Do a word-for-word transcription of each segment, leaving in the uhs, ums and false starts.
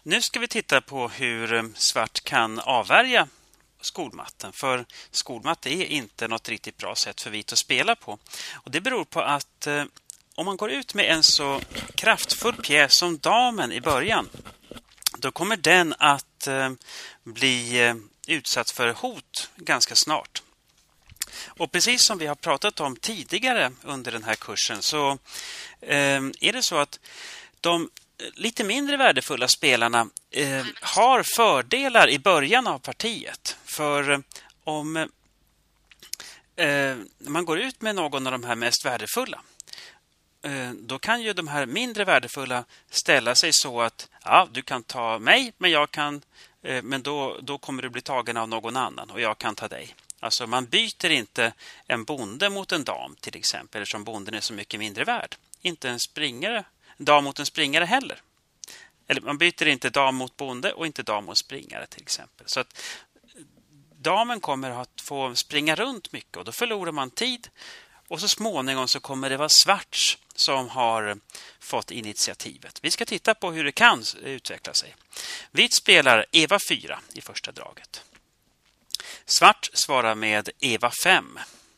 Nu ska vi titta på hur svart kan avvärja skolmatten. För skolmatt är inte något riktigt bra sätt för vit att spela på. Och det beror på att eh, om man går ut med en så kraftfull pjäs som damen i början, då kommer den att eh, bli eh, utsatt för hot ganska snart. Och precis som vi har pratat om tidigare under den här kursen så eh, är det så att de lite mindre värdefulla spelarna eh, har fördelar i början av partiet. För eh, om eh, man går ut med någon av de här mest värdefulla, eh, då kan ju de här mindre värdefulla ställa sig så att ja, du kan ta mig, men jag kan eh, men då, då kommer du bli tagen av någon annan och jag kan ta dig. Alltså man byter inte en bonde mot en dam till exempel, eftersom bonden är så mycket mindre värd. Inte en springare, en dam mot en springare heller. Eller man byter inte dam mot bonde och inte dam mot springare till exempel. Så att damen kommer att få springa runt mycket och då förlorar man tid. Och så småningom så kommer det vara svart som har fått initiativet. Vi ska titta på hur det kan utveckla sig. Vit spelar Eva fyra i första draget. Svart svarar med Eva fem.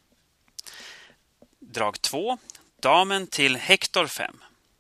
Drag två. Damen till Hector fem.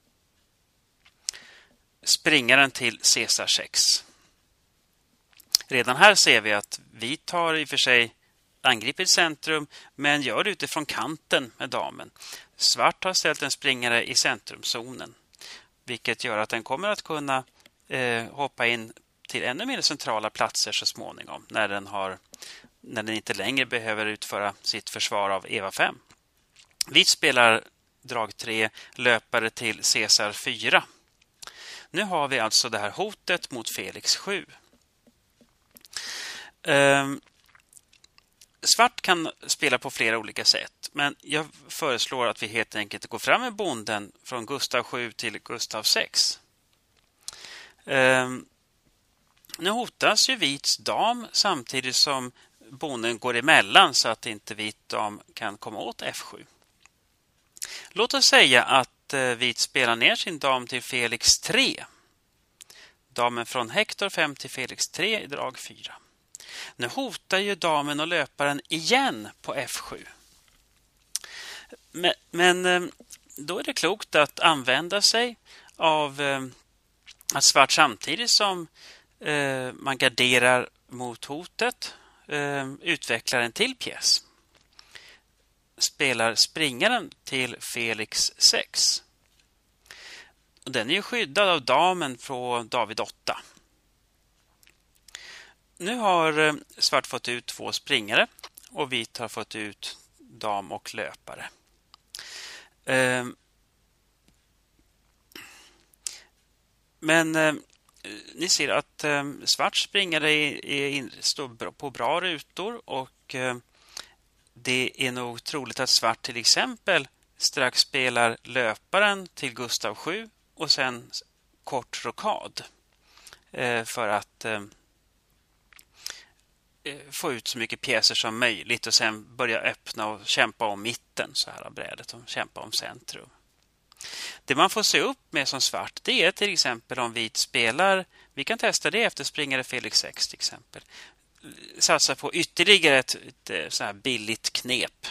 Springaren till Caesar sex. Redan här ser vi att vi tar i och för sig angripit centrum, men gör det utifrån kanten med damen. Svart har ställt en springare i centrumzonen, vilket gör att den kommer att kunna eh, hoppa in till ännu mer centrala platser så småningom, när den, har, när den inte längre behöver utföra sitt försvar av Eva fem. Vi spelar drag tre, löpare till Caesar fyra. Nu har vi alltså det här hotet mot Felix sju. Ehm, svart kan spela på flera olika sätt, men jag föreslår att vi helt enkelt går fram med bonden från Gustav sju till Gustav sex. Ehm, nu hotas ju vits dam samtidigt som bonden går emellan så att inte vit dam kan komma åt F sju. Låt oss säga att eh, vit spelar ner sin dam till Felix tre. Damen från Hector fem till Felix tre i drag fyra. Nu hotar ju damen och löparen igen på F sju. Men, men eh, då är det klokt att använda sig av eh, att svart samtidigt som eh, man garderar mot hotet eh, utvecklar en till pjäs. Spelar springaren till Felix sex. Och den är ju skyddad av damen från David åtta. Nu har svart fått ut två springare och vit har fått ut dam och löpare. Eh, men eh, ni ser att eh, svart springare är, är, står på bra rutor och eh, det är nog troligt att svart till exempel strax spelar löparen till Gustav sju och sen kort rokad eh, för att eh, få ut så mycket pjäser som möjligt och sen börja öppna och kämpa om mitten så här av brädet och kämpa om centrum. Det man får se upp med som svart, det är till exempel om vit spelar, vi kan testa det efter springare Felix sex till exempel, satsa på ytterligare ett, ett så här billigt knep.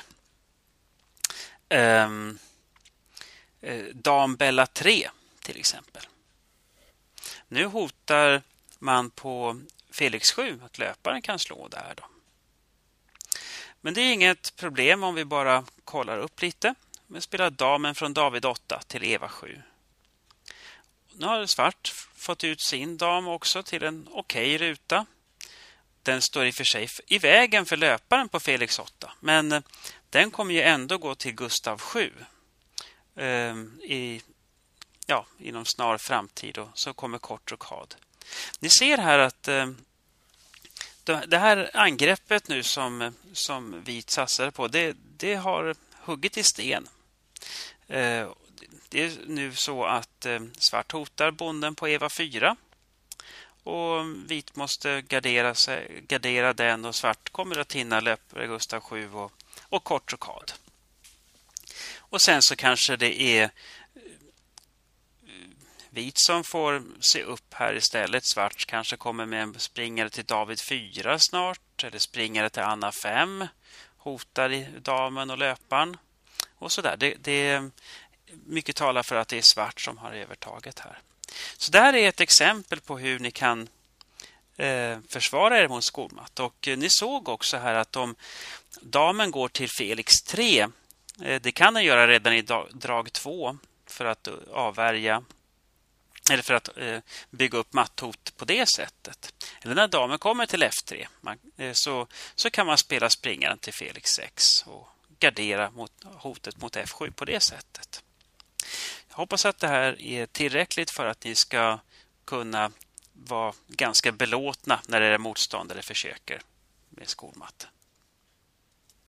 Um, Dam Bella tre till exempel. Nu hotar man på Felix sju att löparen kan slå där då. Men det är inget problem om vi bara kollar upp lite. Vi spelar damen från David åtta till Eva sju. Nu har svart fått ut sin dam också till en okej ruta. Den står i och för sig i vägen för löparen på Felix åtta. Men den kommer ju ändå gå till Gustav sju. Eh, i, ja, inom snar framtid. Och så kommer kort rokad. Ni ser här att eh, det här angreppet nu som, som vit satsar på, det, det har huggit i sten. Eh, det är nu så att eh, svart hotar bonden på Eva fyra. Och vit måste gardera, sig, gardera den och svart kommer att hinna löpare Gustav sju och, och kort rokad. Och sen så kanske det är Vit som får se upp här istället. Svart kanske kommer med en springare till David fyra snart. Eller springare till Anna fem. Hotar i damen och löparen. Och sådär. Det, det, mycket talar för att det är svart som har övertaget här. Så det här är ett exempel på hur ni kan eh, försvara er mot skolmatt. Och eh, ni såg också här att om damen går till Felix tre. Eh, det kan den göra redan i drag två för att avvärja eller för att eh, bygga upp matthot på det sättet. Eller när damen kommer till F tre man, eh, så, så kan man spela springaren till Felix sex och gardera mot hotet mot F sju på det sättet. Jag hoppas att det här är tillräckligt för att ni ska kunna vara ganska belåtna när era motståndare försöker med skolmatte.